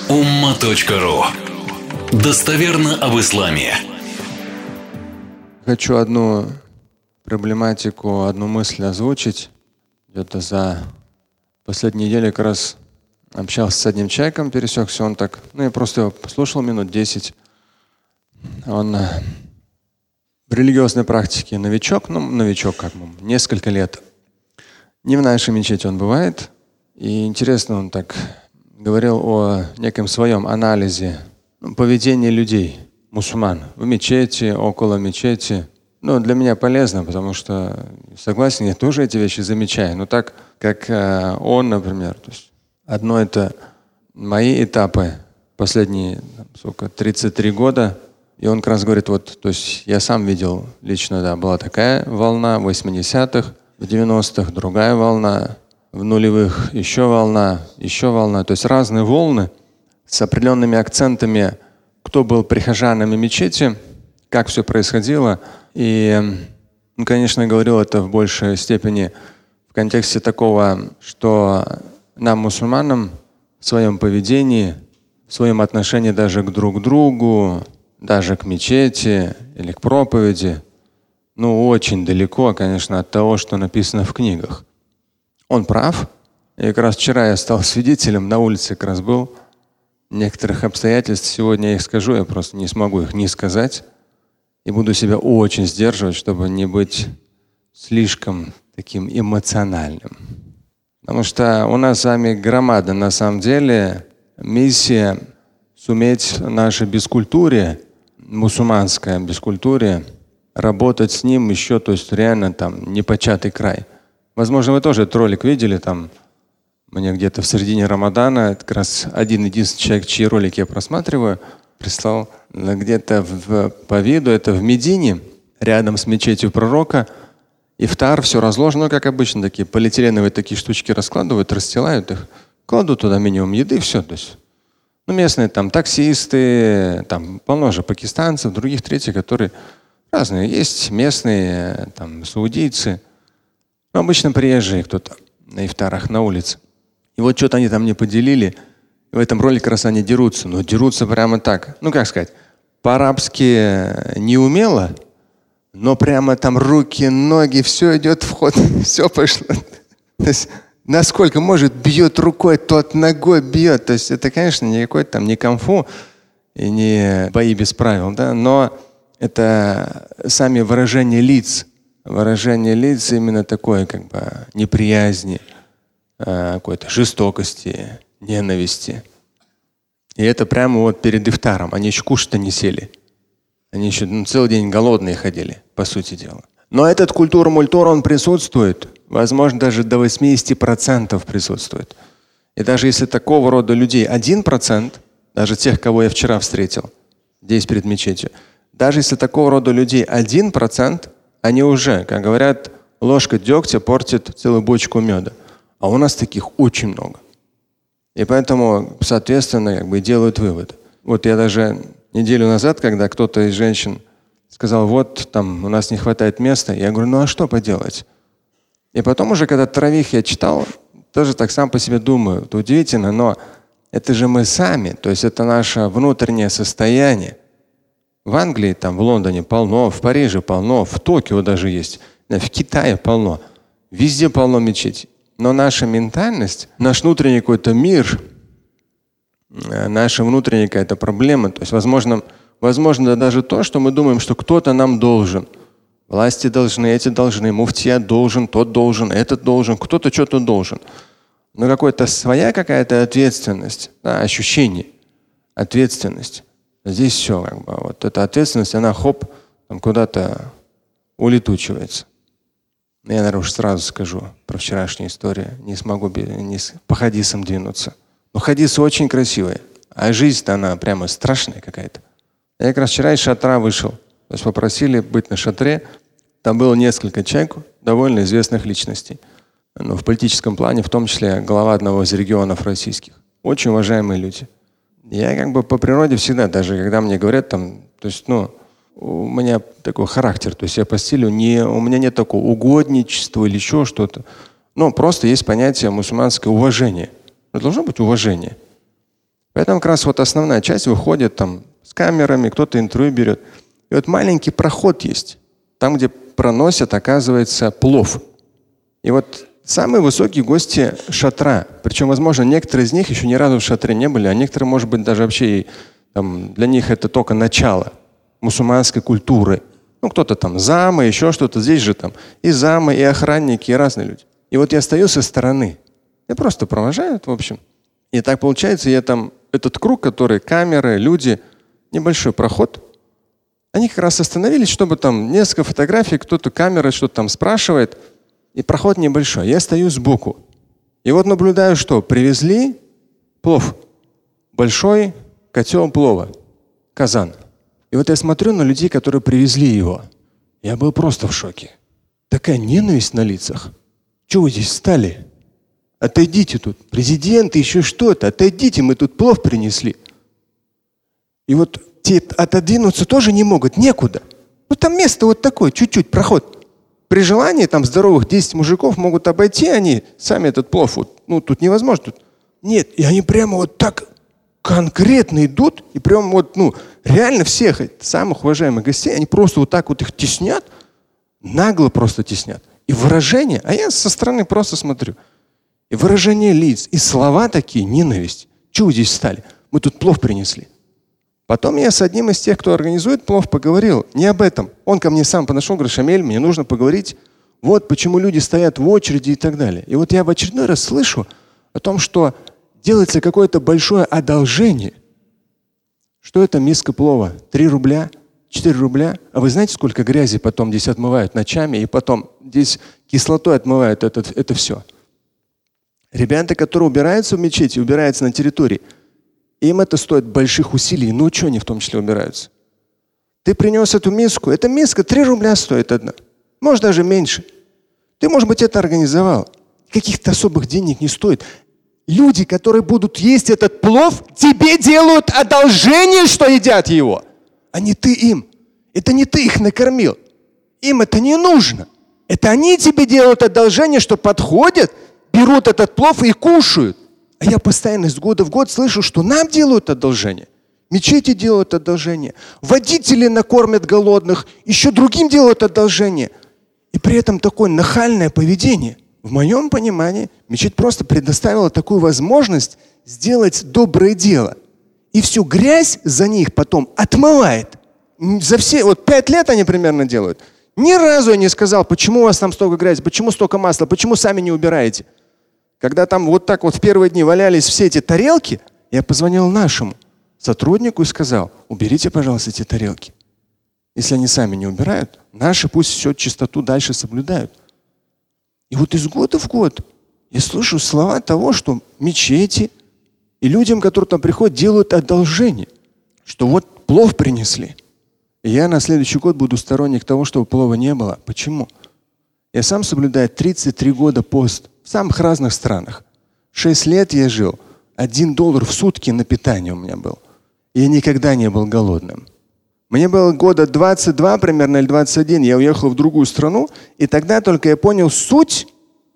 umma.ru. Достоверно об исламе. Хочу одну проблематику, одну мысль озвучить. Где-то за последние недели как раз общался с одним человеком, пересекся он так. Я просто его послушал минут 10. Он в религиозной практике новичок, несколько лет. Не в нашей мечети он бывает. И интересно, он так говорил о неком своем анализе поведения людей, мусульман, в мечети, около мечети. Для меня полезно, потому что, согласен, я тоже эти вещи замечаю. Но так, как он, например, то есть одно это мои этапы последние 33 года. И он как раз говорит, то есть я сам видел лично, да, была такая волна в 80-х, в 90-х другая волна, в нулевых еще волна. То есть разные волны с определенными акцентами, кто был прихожанами мечети, как все происходило. И, конечно, я говорил это в большей степени в контексте такого, что нам, мусульманам, в своем поведении, в своем отношении даже к друг другу, даже к мечети или к проповеди, очень далеко, конечно, от того, что написано в книгах. Он прав. И как раз вчера я стал свидетелем, на улице как раз был некоторых обстоятельств. Сегодня я их скажу, я просто не смогу их не сказать. И буду себя очень сдерживать, чтобы не быть слишком таким эмоциональным. Потому что у нас с вами громада, на самом деле, миссия суметь в нашей бескультуре, мусульманской бескультуре, работать с ним еще, то есть реально непочатый край. Возможно, вы тоже этот ролик видели, мне где-то в середине Рамадана, как раз один-единственный человек, чьи ролики я просматриваю, прислал где-то по виду, это в Медине, рядом с мечетью пророка, ифтар, все разложено, как обычно, такие полиэтиленовые такие штучки раскладывают, расстилают их, кладут туда минимум еды, все. То есть, местные таксисты, полно же пакистанцев, других, третьих, которые разные. Есть местные, саудийцы, обычно приезжие кто-то на ифтарах на улице. И что-то они там не поделили. И в этом ролике как раз они дерутся. Но дерутся прямо так. По-арабски не умело, но прямо руки, ноги, все идет в ход, все пошло. То есть насколько может, бьет рукой, тот ногой бьет. То есть это, конечно, никакой не камфу и не бои без правил, да? Но это сами выражения лиц. Выражение лиц именно такое, неприязни, какой-то жестокости, ненависти. И это прямо перед ифтаром. Они еще кушать-то не сели. Они еще целый день голодные ходили, по сути дела. Но этот культура-мультура, он присутствует. Возможно, даже до 80% присутствует. И даже если такого рода людей 1%, даже тех, кого я вчера встретил, здесь перед мечетью, даже если такого рода людей 1%, они уже, как говорят, ложка дегтя портит целую бочку меда. А у нас таких очень много. И поэтому, соответственно, делают вывод. Я даже неделю назад, когда кто-то из женщин сказал, у нас не хватает места, я говорю, а что поделать? И потом уже, когда Таравих я читал, тоже так сам по себе думаю, это удивительно, но это же мы сами, то есть это наше внутреннее состояние. В Англии, в Лондоне полно, в Париже полно, в Токио даже есть, в Китае полно, везде полно мечетей. Но наша ментальность, наш внутренний какой-то мир, наша внутренняя какая-то проблема, то есть возможно даже то, что мы думаем, что кто-то нам должен. Власти должны, эти должны, муфтия должен, тот должен, этот должен, кто-то что-то должен. Но какая-то своя какая-то ответственность, да, ощущение, ответственность. Здесь все, эта ответственность, она куда-то улетучивается. Я, наверное, уж сразу скажу про вчерашнюю историю. Не смогу по хадисам двинуться. Но хадисы очень красивые. А жизнь-то она прямо страшная какая-то. Я как раз вчера из шатра вышел. То есть попросили быть на шатре. Там было несколько человек, довольно известных личностей. В политическом плане, в том числе глава одного из регионов российских. Очень уважаемые люди. Я по природе всегда, даже когда мне говорят у меня такой характер, то есть я по стилю у меня нет такого угодничества или еще что-то. Просто есть понятие мусульманское уважение. Должно быть уважение. Поэтому как раз вот основная часть выходит там с камерами, кто-то интервью берет. И вот маленький проход есть, там, где проносят, оказывается, плов. И вот самые высокие гости шатра. Причем, возможно, некоторые из них еще ни разу в шатре не были, а некоторые, может быть, даже вообще там, для них это только начало мусульманской культуры. Ну, кто-то там замы, еще что-то. Здесь же там и замы, и охранники, и разные люди. И вот я стою со стороны. Я просто провожаю, в общем. И так получается, я там этот круг, который камеры, люди, небольшой проход. Они как раз остановились, чтобы там несколько фотографий, кто-то камерой что-то там спрашивает. И проход небольшой. Я стою сбоку. И вот наблюдаю, что привезли плов. Большой котел плова. Казан. И вот я смотрю на людей, которые привезли его. Я был просто в шоке. Такая ненависть на лицах. Чего вы здесь встали? Отойдите тут. Президент, еще что-то. Отойдите, мы тут плов принесли. И вот те отодвинуться тоже не могут. Некуда. Ну там место вот такое, чуть-чуть, проход. При желании там здоровых 10 мужиков могут обойти, они сами этот плов. Вот, ну тут невозможно. Тут. Нет, и они прямо вот так конкретно идут, и прям вот, ну, реально всех самых уважаемых гостей, они просто вот так вот их теснят, нагло просто теснят. И выражение, а я со стороны просто смотрю. И выражение лиц, и слова такие, ненависть. Чего вы здесь встали? Мы тут плов принесли. Потом я с одним из тех, кто организует плов, поговорил не об этом. Он ко мне сам подошел, говорит: Шамиль, мне нужно поговорить. Вот почему люди стоят в очереди и так далее. И вот я в очередной раз слышу о том, что делается какое-то большое одолжение. Что это миска плова? 3 рубля, 4 рубля. А вы знаете, сколько грязи потом здесь отмывают ночами, и потом здесь кислотой отмывают это все. Ребята, которые убираются в мечети, убираются на территории, им это стоит больших усилий. Ну что они в том числе убираются? Ты принес эту миску. Эта миска 3 рубля стоит одна. Может даже меньше. Ты, может быть, это организовал. Каких-то особых денег не стоит. Люди, которые будут есть этот плов, тебе делают одолжение, что едят его. А не ты им. Это не ты их накормил. Им это не нужно. Это они тебе делают одолжение, что подходят, берут этот плов и кушают. А я постоянно из года в год слышу, что нам делают одолжение. Мечети делают одолжение. Водители накормят голодных. Еще другим делают одолжение. И при этом такое нахальное поведение. В моем понимании, мечеть просто предоставила такую возможность сделать доброе дело. И всю грязь за них потом отмывает. За все, вот 5 лет они примерно делают. Ни разу я не сказал, почему у вас там столько грязи, почему столько масла, почему сами не убираете. Когда там вот так вот в первые дни валялись все эти тарелки, я позвонил нашему сотруднику и сказал: уберите, пожалуйста, эти тарелки. Если они сами не убирают, наши пусть всю чистоту дальше соблюдают. И вот из года в год я слышу слова того, что мечети и людям, которые там приходят, делают одолжение, что вот плов принесли. И я на следующий год буду сторонник того, чтобы плова не было. Почему? Я сам соблюдаю 33 года пост в самых разных странах. 6 лет я жил. $1 в сутки на питание у меня был. И я никогда не был голодным. Мне было года 22 примерно или 21. Я уехал в другую страну. И тогда только я понял суть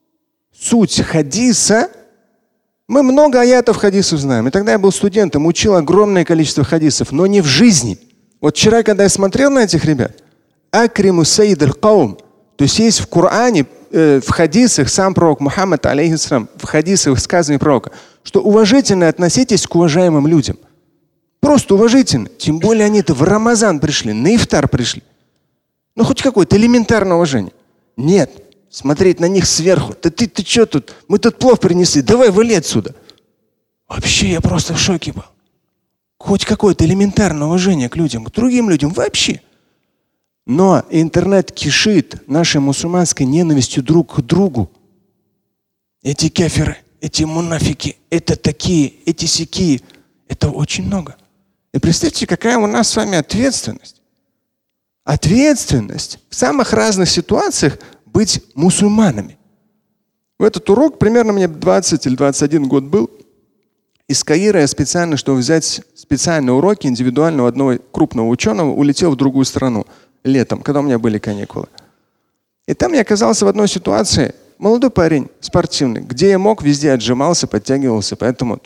хадиса. Мы много аятов хадисов знаем. И тогда я был студентом, учил огромное количество хадисов, но не в жизни. Вот вчера, когда я смотрел на этих ребят, акриму саид аль-каум, то есть в Коране, в хадисах, сам пророк Мухаммад, алейхиссалам, в хадисах высказывания пророка, что уважительно относитесь к уважаемым людям. Просто уважительно. Тем более они-то в Рамазан пришли, на ифтар пришли. Ну хоть какое-то элементарное уважение. Нет. Смотреть на них сверху. Ты что тут? Мы тут плов принесли. Давай вали отсюда. Вообще я просто в шоке был. Хоть какое-то элементарное уважение к людям, к другим людям вообще. Но интернет кишит нашей мусульманской ненавистью друг к другу. Эти кафиры, эти мунафики, это такие, эти сякие. Это очень много. И представьте, какая у нас с вами ответственность. Ответственность в самых разных ситуациях быть мусульманами. В этот урок примерно мне 20 или 21 год был. Из Каира я специально, чтобы взять специальные уроки индивидуального одного крупного ученого, улетел в другую страну летом, когда у меня были каникулы. И там я оказался в одной ситуации. Молодой парень, спортивный. Где я мог, везде отжимался, подтягивался. Поэтому, то есть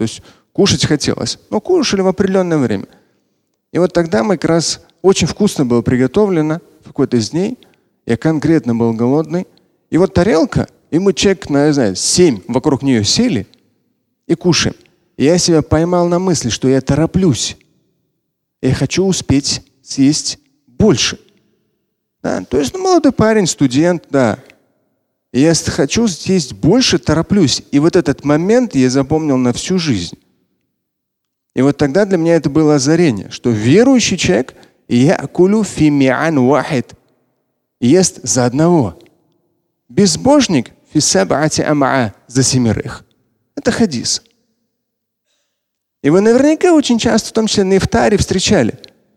Кушать хотелось, но кушали в определенное время. И вот тогда мы как раз очень вкусно было приготовлено в какой-то из дней. Я конкретно был голодный. И вот тарелка, и мы человек, не знаю, 7 вокруг нее сели и кушаем. И я себя поймал на мысли, что я тороплюсь. Я хочу успеть съесть больше. Да? То есть молодой парень, студент, да. И я хочу съесть больше, тороплюсь. И вот этот момент я запомнил на всю жизнь. И вот тогда для меня это было озарение, что верующий человек якулю фи ми'ан вахид, ест за одного. Безбожник фи саб'ати ам'a, за 7. Это хадис. И вы наверняка очень часто, в том числе на ифтаре, встречали.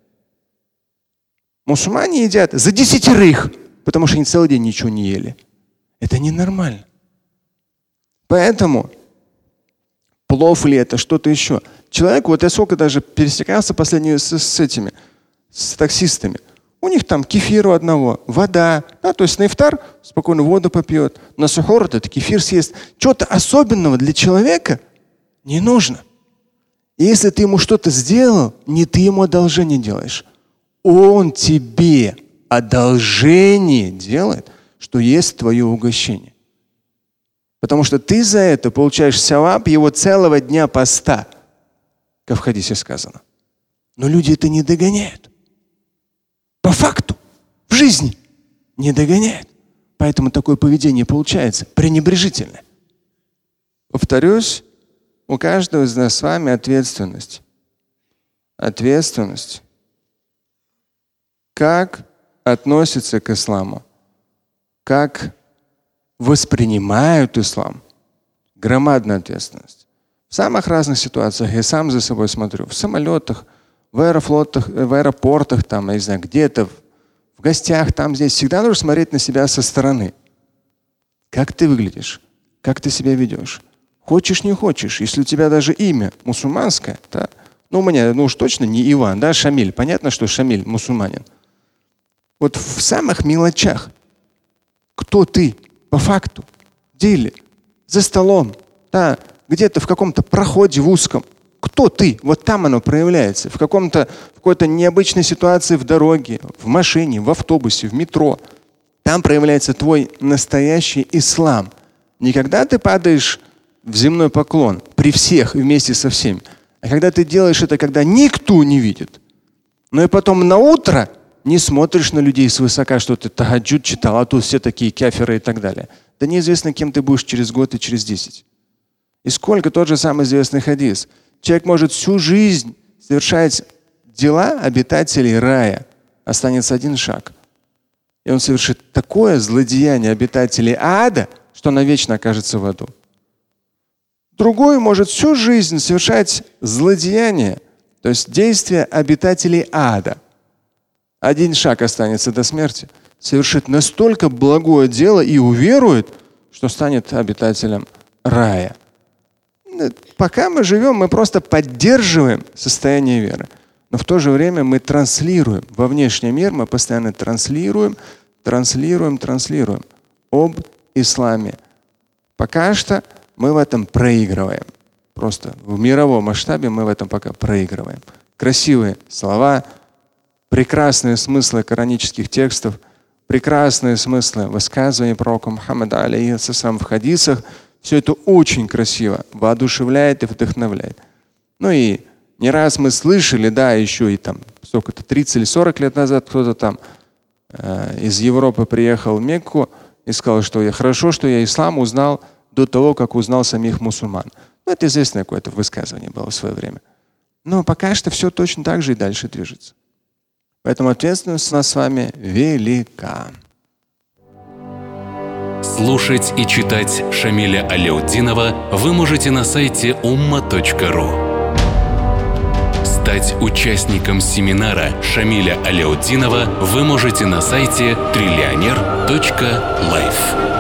Мусульмане едят за 10, потому что они целый день ничего не ели. Это ненормально. Поэтому плов ли это, что-то еще. Человек, вот я сколько даже пересекался последние с таксистами. У них там кефир у одного, вода. Да, то есть на ифтар спокойно воду попьет. На сухор этот кефир съест. Чего-то особенного для человека не нужно. И если ты ему что-то сделал, не ты ему одолжение делаешь. Он тебе одолжение делает, что есть твое угощение. Потому что ты за это получаешь саваб его целого дня поста, как в хадисе сказано. Но люди это не догоняют. По факту, в жизни не догоняют. Поэтому такое поведение получается пренебрежительное. Повторюсь, у каждого из нас с вами ответственность. Ответственность. Как относятся к исламу, как воспринимают ислам. Громадная ответственность. В самых разных ситуациях я сам за собой смотрю. В самолетах, в аэрофлотах, в аэропортах, там, я не знаю, где-то, в гостях, там, здесь. Всегда нужно смотреть на себя со стороны. Как ты выглядишь, как ты себя ведешь. Хочешь, не хочешь. Если у тебя даже имя мусульманское, да, у меня, уж точно не Иван, да, Шамиль. Понятно, что Шамиль мусульманин. Вот в самых мелочах. Кто ты по факту, в деле, за столом, да, где-то в каком-то проходе в узком. Кто ты? Вот там оно проявляется. В какой-то необычной ситуации в дороге, в машине, в автобусе, в метро. Там проявляется твой настоящий ислам. Не когда ты падаешь в земной поклон при всех и вместе со всеми, а когда ты делаешь это, когда никто не видит. Но и потом на утро не смотришь на людей свысока, что ты тахаджуд читал, а тут все такие кафиры и так далее. Да неизвестно, кем ты будешь через год и через 10. И сколько тот же самый известный хадис. Человек может всю жизнь совершать дела обитателей рая. Останется один шаг. И он совершит такое злодеяние обитателей ада, что навечно окажется в аду. Другой может всю жизнь совершать злодеяние, то есть действия обитателей ада. Один шаг останется до смерти, совершит настолько благое дело и уверует, что станет обитателем рая. Пока мы живем, мы просто поддерживаем состояние веры. Но в то же время мы транслируем во внешний мир, мы постоянно транслируем об исламе. Пока что мы в этом проигрываем. Просто в мировом масштабе мы в этом пока проигрываем. Красивые слова, прекрасные смыслы коранических текстов, прекрасные смыслы высказываний пророка Мухаммада алейхиссалям в хадисах. Все это очень красиво, воодушевляет и вдохновляет. Ну и не раз мы слышали, да, еще и там, сколько-то 30 или 40 лет назад кто-то там из Европы приехал в Мекку и сказал, что хорошо, что я ислам узнал до того, как узнал самих мусульман. Ну, это известное какое-то высказывание было в свое время. Но пока что все точно так же и дальше движется. Поэтому ответственность у нас с вами велика. Слушать и читать Шамиля Аляутдинова вы можете на сайте umma.ru. Стать участником семинара Шамиля Аляутдинова вы можете на сайте trillioner.life.